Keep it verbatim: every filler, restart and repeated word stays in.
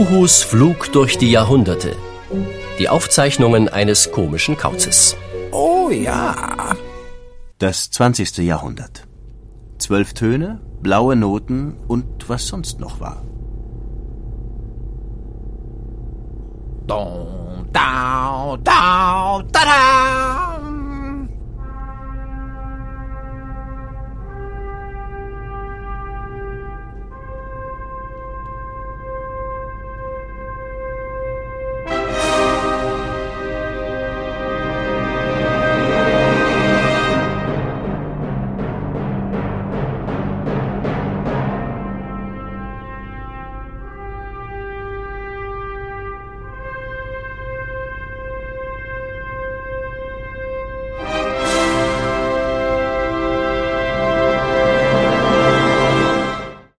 Uruhus Flug durch die Jahrhunderte. Die Aufzeichnungen eines komischen Kauzes. Oh ja. Das zwanzigste Jahrhundert. Zwölf Töne, blaue Noten und was sonst noch war. Dong, dau, dau, da, da.